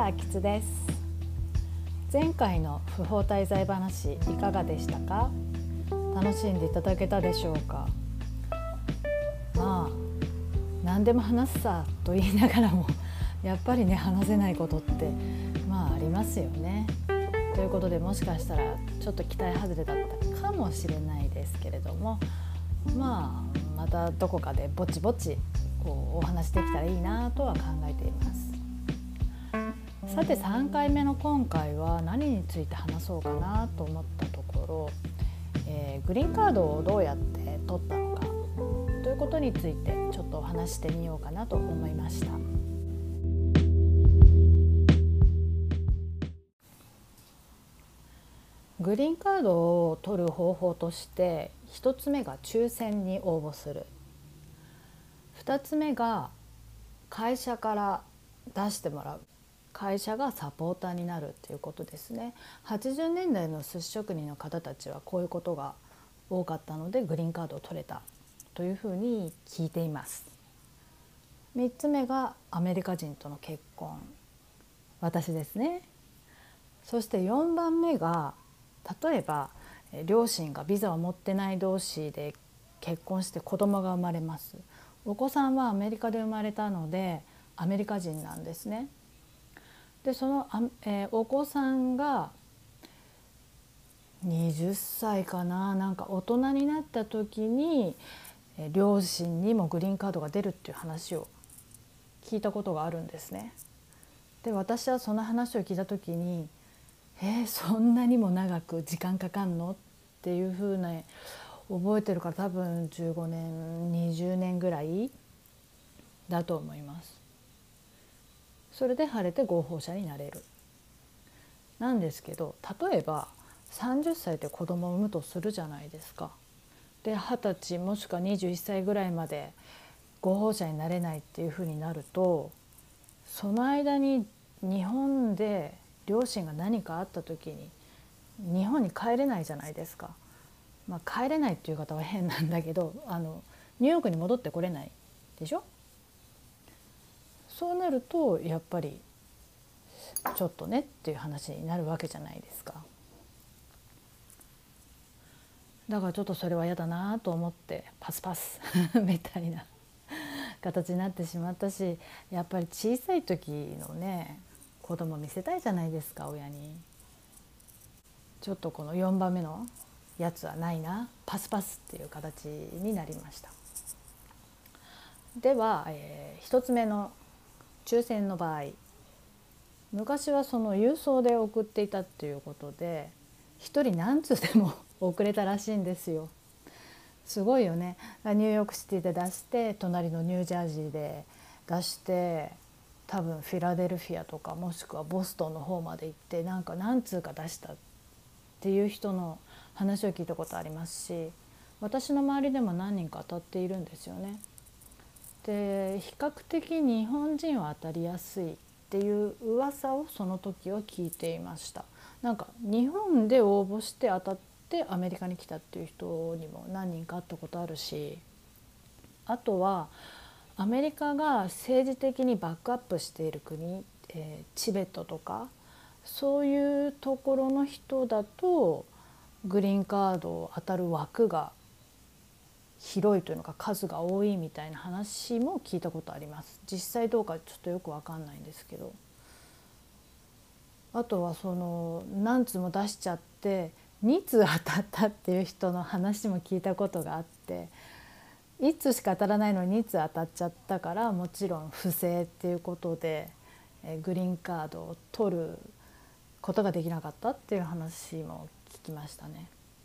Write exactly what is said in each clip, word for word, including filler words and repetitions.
あきつです。前回の不法滞在話いかがでしたか？楽しんでいただけたでしょうか？まあ何でも話すさと言いながらもやっぱりね話せないことってまあありますよね。ということでもしかしたらちょっと期待外れだったかもしれないですけれども、まあまたどこかでぼちぼちこうお話できたらいいなとは考えています。さてさんかいめの今回は何について話そうかなと思ったところ、えー、グリーンカードをどうやって取ったのかということについてちょっとお話してみようかなと思いました。グリーンカードを取る方法としてひとつめが抽選に応募する、ふたつめが会社から出してもらう、会社がサポーターになるということですね。はちじゅうねんだいの寿司職人の方たちはこういうことが多かったのでグリーンカードを取れたというふうに聞いています。みっつめがアメリカ人との結婚、私ですね。そしてよんばんめが例えば両親がビザを持ってない同士で結婚して子供が生まれます。お子さんはアメリカで生まれたのでアメリカ人なんですね。でその、えー、お子さんがはたちかな、なんか大人になった時に、えー、両親にもグリーンカードが出るっていう話を聞いたことがあるんですね。で私はその話を聞いた時にえー、そんなにも長く時間かかんのっていうふうな覚えてるから、多分じゅうごねんにじゅうねんぐらいだと思います。それで晴れて合法者になれるなんですけど、例えばさんじゅっさいで子供を産むとするじゃないですか。ではたちもしくはにじゅういっさいぐらいまで合法者になれないっていうふうになると、その間に日本で両親が何かあった時に日本に帰れないじゃないですか。まあ、帰れないっていう方は変なんだけど、あのニューヨークに戻ってこれないでしょ。そうなるとやっぱりちょっとねっていう話になるわけじゃないですか。だからちょっとそれは嫌だなと思ってパスパスみたいな形になってしまったし、やっぱり小さい時のね子供見せたいじゃないですか、親に。ちょっとこのよんばんめのやつはないな、パスパスっていう形になりました。では、えー、ひとつめの抽選の場合、昔はその郵送で送っていたっていうことでひとり何通でも送れたらしいんですよ。すごいよね。ニューヨークシティで出して、隣のニュージャージーで出して、多分フィラデルフィアとかもしくはボストンの方まで行ってなんか何通か出したっていう人の話を聞いたことありますし、私の周りでも何人か当たっているんですよね。で比較的日本人は当たりやすいっていう噂をその時は聞いていました。なんか日本で応募して当たってアメリカに来たっていう人にも何人か会ったことあるし、あとはアメリカが政治的にバックアップしている国、えー、チベットとかそういうところの人だとグリーンカードを当たる枠が広いというのか数が多いみたいな話も聞いたことあります。実際どうかちょっとよく分かんないんですけど、あとはその何通も出しちゃってに通当たったっていう人の話も聞いたことがあって、いっ通しか当たらないのにに通当たっちゃったからもちろん不正っていうことでグリーンカードを取ることができなかったっていう話も聞きましたね。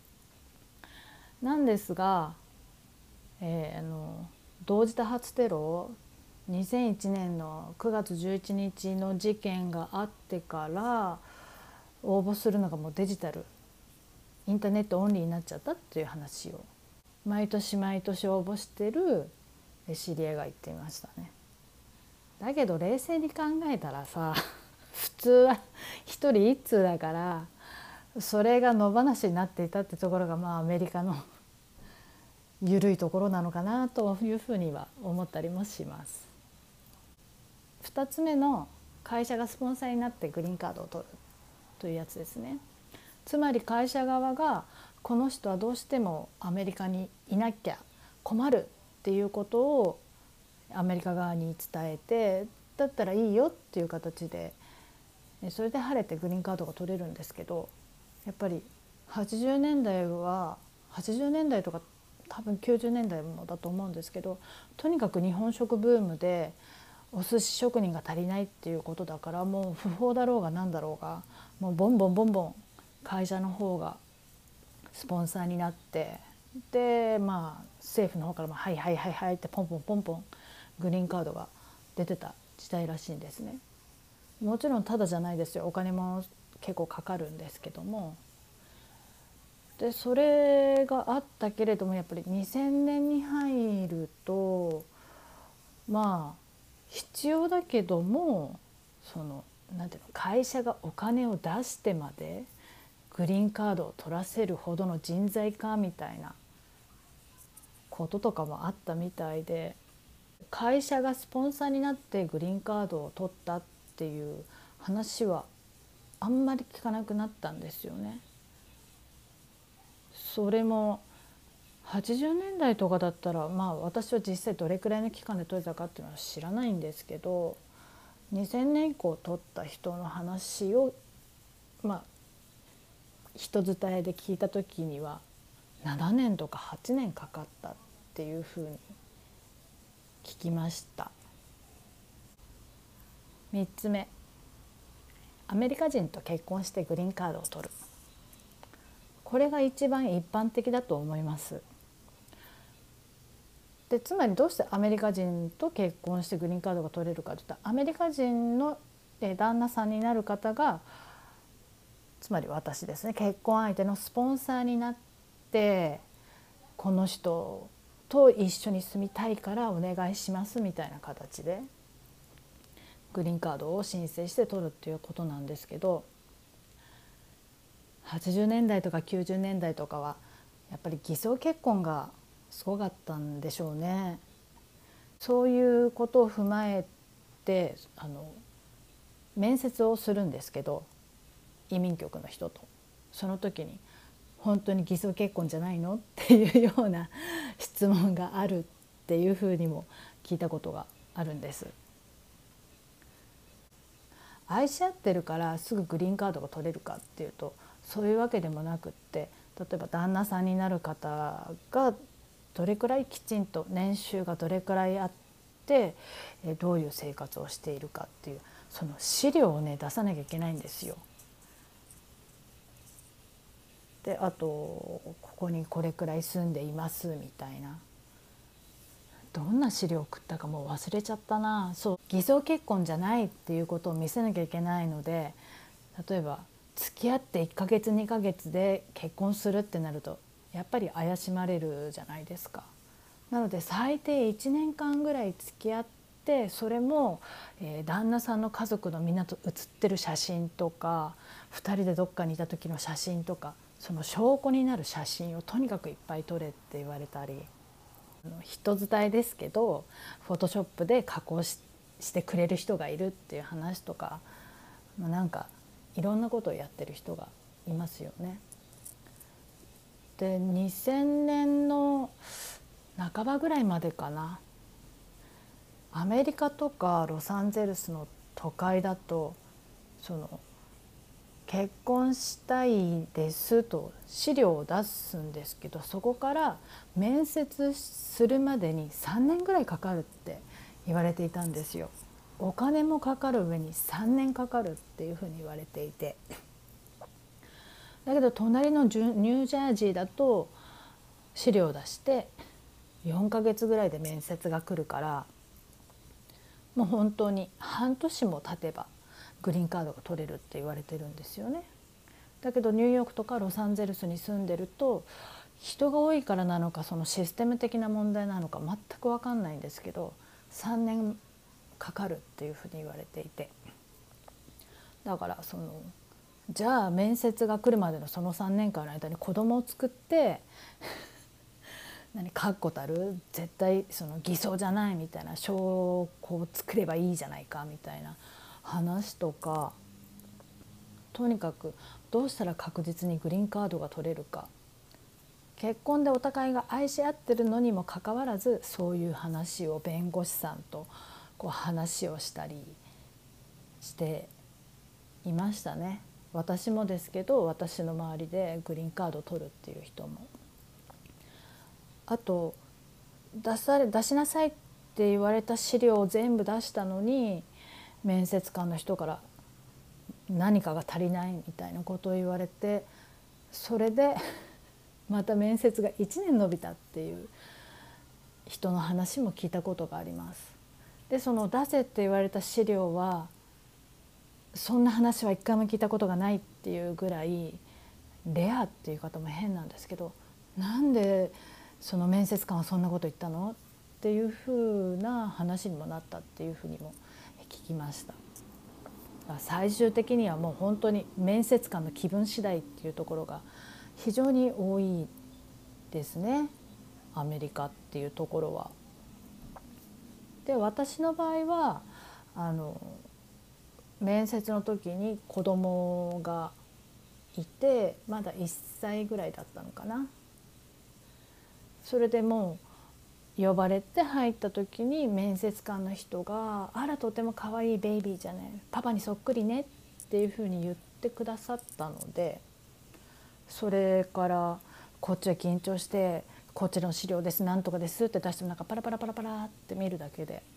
なんですが、えー、あの同時多発テロにせんいちねんのくがつじゅういちにちの事件があってから応募するのがもうデジタルインターネットオンリーになっちゃったっていう話を毎年毎年応募してる知り合いが言っていましたね。だけど冷静に考えたらさ普通はひとりいっ通だから、それが野放しになっていたってところがまあアメリカの緩いところなのかなというふうには思ったりもします。ふたつめの会社がスポンサーになってグリーンカードを取るというやつですね。つまり会社側がこの人はどうしてもアメリカにいなきゃ困るっていうことをアメリカ側に伝えて、だったらいいよっていう形でそれで晴れてグリーンカードが取れるんですけど、やっぱりはちじゅうねんだいははちじゅうねんだいとか多分きゅうじゅうねんだいもだと思うんですけど、とにかく日本食ブームでお寿司職人が足りないっていうことだから、もう不法だろうが何だろうがもうボンボンボンボン会社の方がスポンサーになって、でまあ政府の方からも「はいはいはいはい」ってポンポンポンポングリーンカードが出てた時代らしいんですね。もちろんただじゃないですよ、お金も結構かかるんですけども。でそれがあったけれども、やっぱりにせんねんに入るとまあ必要だけども、そのなんていうの、会社がお金を出してまでグリーンカードを取らせるほどの人材かみたいなこととかもあったみたいで、会社がスポンサーになってグリーンカードを取ったっていう話はあんまり聞かなくなったんですよね。それもはちじゅうねんだいとかだったら、まあ私は実際どれくらいの期間で取れたかっていうのは知らないんですけど、にせんねん以降取った人の話をまあ人伝えで聞いた時にはななねんとかはちねんかかったっていうふうに聞きました。みっつめ、アメリカ人と結婚してグリーンカードを取る。これが一番一般的だと思います。でつまりどうしてアメリカ人と結婚してグリーンカードが取れるかといったら、アメリカ人の旦那さんになる方が、つまり私ですね、結婚相手のスポンサーになって、この人と一緒に住みたいからお願いしますみたいな形でグリーンカードを申請して取るっていうことなんですけど、はちじゅうねんだいとかきゅうじゅうねんだいとかはやっぱり偽装結婚がすごかったんでしょうね。そういうことを踏まえてあの面接をするんですけど、移民局の人とその時に「本当に偽装結婚じゃないの?」っていうような質問があるっていうふうにも聞いたことがあるんです。愛し合ってるからすぐグリーンカードが取れるかっていうとそういうわけでもなくって、例えば旦那さんになる方がどれくらいきちんと年収がどれくらいあってどういう生活をしているかっていうその資料をね出さなきゃいけないんですよ。であとここにこれくらい住んでいますみたいな、どんな資料を送ったかもう忘れちゃったな。そう偽装結婚じゃないっていうことを見せなきゃいけないので、例えば付き合っていっかげつにかげつで結婚するってなるとやっぱり怪しまれるじゃないですか。なので最低いちねんかんぐらい付き合って、それも、えー、旦那さんの家族のみんなと写ってる写真とかふたりでどっかにいた時の写真とか、その証拠になる写真をとにかくいっぱい撮れって言われたり、人伝えですけどフォトショップで加工 し, してくれる人がいるっていう話とか、まあ、なんかいろんなことをやってる人がいますよね。でにせんねんの半ばぐらいまでかな、アメリカとかロサンゼルスの都会だとその結婚したいですと資料を出すんですけど、そこから面接するまでにさんねんぐらいかかるって言われていたんですよ。お金もかかる上にさんねんかかるっていうふうに言われていて、だけど隣のニュージャージーだと資料を出してよんかげつぐらいで面接が来るから、もう本当に半年も経てばグリーンカードが取れるって言われてるんですよね。だけどニューヨークとかロサンゼルスに住んでると人が多いからなのか、そのシステム的な問題なのか全く分かんないんですけどさんねんかかるっていうふうに言われていて、だからそのじゃあ面接が来るまでのそのさんねんかんの間に子供を作って何確固たる絶対その偽装じゃないみたいな証拠を作ればいいじゃないかみたいな話とか、とにかくどうしたら確実にグリーンカードが取れるか、結婚でお互いが愛し合ってるのにもかかわらず、そういう話を弁護士さんとこう話をしたりしていましたね。私もですけど、私の周りでグリーンカードを取るっていう人も。あと出され出しなさいって言われた資料を全部出したのに、面接官の人から何かが足りないみたいなことを言われて、それでまた面接がいちねん延びたっていう人の話も聞いたことがあります。でその出せって言われた資料は、そんな話は一回も聞いたことがないっていうぐらいレアっていう方も変なんですけど、なんでその面接官はそんなこと言ったのっていうふうな話にもなったっていうふうにも聞きました。最終的にはもう本当に面接官の気分次第っていうところが非常に多いですね、アメリカっていうところは。で私の場合はあの面接の時に子供がいて、まだいっさいぐらいだったのかな。それでもう呼ばれて入った時に面接官の人が「あらとても可愛いベイビーじゃない、パパにそっくりね」っていうふうに言ってくださったので、それからこっちは緊張して「こっちの資料ですなんとかです」って出しても、なんかパラパラパラパラって見るだけで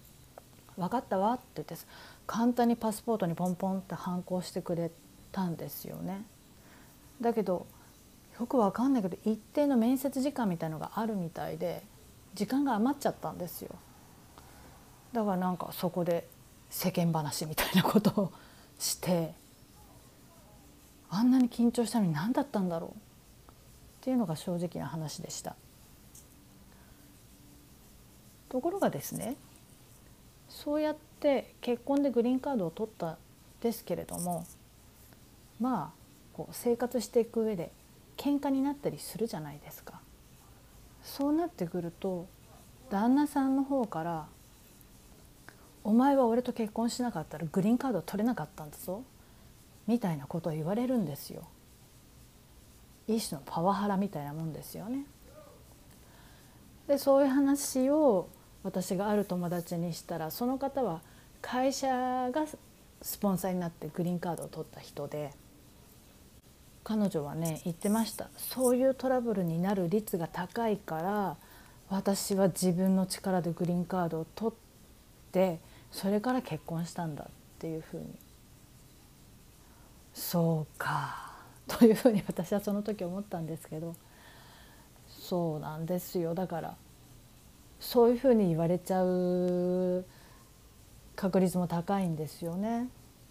「分かったわ」って言って簡単にパスポートにポンポンってハンコしてくれたんですよね。だけどよくわかんないけど、一定の面接時間みたいのがあるみたいで、時間が余っちゃったんですよ。だからなんかそこで世間話みたいなことをして、あんなに緊張したのに何だったんだろうっていうのが正直な話でした。ところがですね、そうやって結婚でグリーンカードを取ったんですけれども、まあこう生活していく上で喧嘩になったりするじゃないですか。そうなってくると旦那さんの方から「お前は俺と結婚しなかったらグリーンカード取れなかったんだぞ」みたいなことを言われるんですよ。一種のパワハラみたいなもんですよね。でそういう話を私がある友達にしたら、その方は会社がスポンサーになってグリーンカードを取った人で、彼女はね言ってました。そういうトラブルになる率が高いから、私は自分の力でグリーンカードを取ってそれから結婚したんだっていうふうに。そうかというふうに私はその時思ったんですけど、そうなんですよ。だからそういうふうに言われちゃう確率も高いんですよね。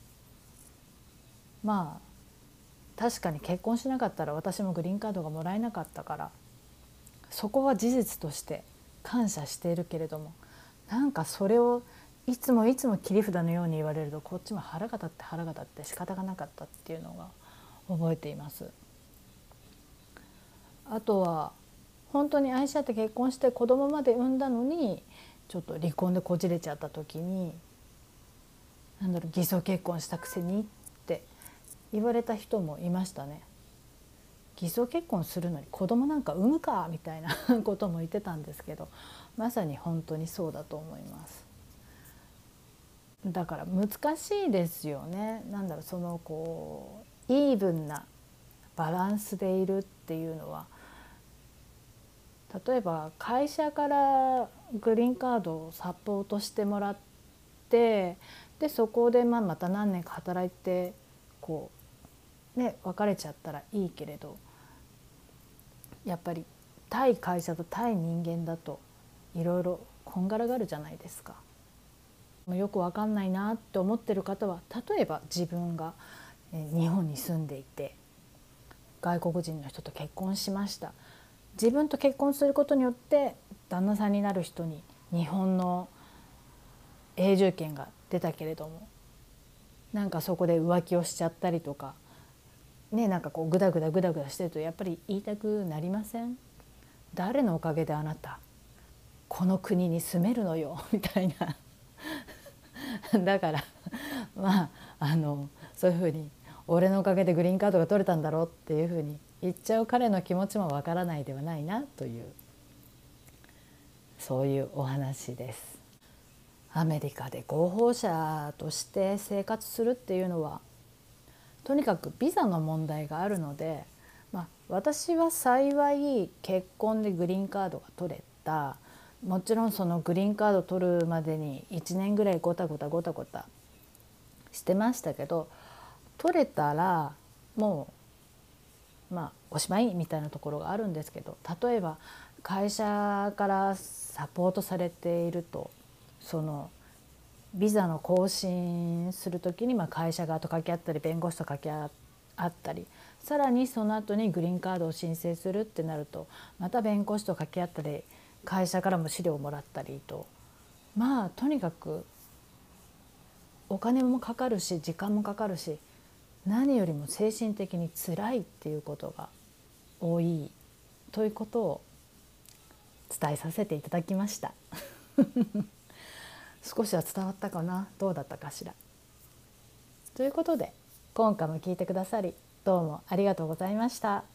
まあ確かに結婚しなかったら私もグリーンカードがもらえなかったから、そこは事実として感謝しているけれども、なんかそれをいつもいつも切り札のように言われると、こっちも腹が立って腹が立って仕方がなかったっていうのが覚えています。あとは本当に愛し合って結婚して子供まで産んだのに、ちょっと離婚でこじれちゃった時に、なんだろう、偽装結婚したくせにって言われた人もいましたね。偽装結婚するのに子供なんか産むかみたいなことも言ってたんですけど、まさに本当にそうだと思います。だから難しいですよね。なんだろう、そのこうイーブンなバランスでいるっていうのは、例えば会社からグリーンカードをサポートしてもらって、でそこでまあまた何年か働いてこうね別れちゃったらいいけれど、やっぱり対会社と対人間だといろいろこんがらがるじゃないですか。よくわかんないなって思ってる方は、例えば自分が日本に住んでいて外国人の人と結婚しました。自分と結婚することによって旦那さんになる人に日本の永住権が出たけれども、なんかそこで浮気をしちゃったりとかね、なんかこうグダグダグダグダしてるとやっぱり言いたくなりません？誰のおかげであなたこの国に住めるのよみたいなだからまああのそういうふうに俺のおかげでグリーンカードが取れたんだろうっていうふうに言っちゃう彼の気持ちもわからないではないなという、そういうお話です。アメリカで合法者として生活するっていうのはとにかくビザの問題があるので、まあ、私は幸い結婚でグリーンカードが取れた。もちろんそのグリーンカード取るまでにいちねんぐらいごたごたごたごたしてましたけど、取れたらもうまあおしまいみたいなところがあるんですけど、例えば会社からサポートされていると、そのビザの更新する時にまあ会社側と掛け合ったり弁護士と掛け合ったり、さらにその後にグリーンカードを申請するってなるとまた弁護士と掛け合ったり会社からも資料をもらったりと、まあとにかくお金もかかるし時間もかかるし、何よりも精神的に辛いっていうことが多いということを伝えさせていただきました。少しは伝わったかな、どうだったかしら。ということで今回も聞いてくださりどうもありがとうございました。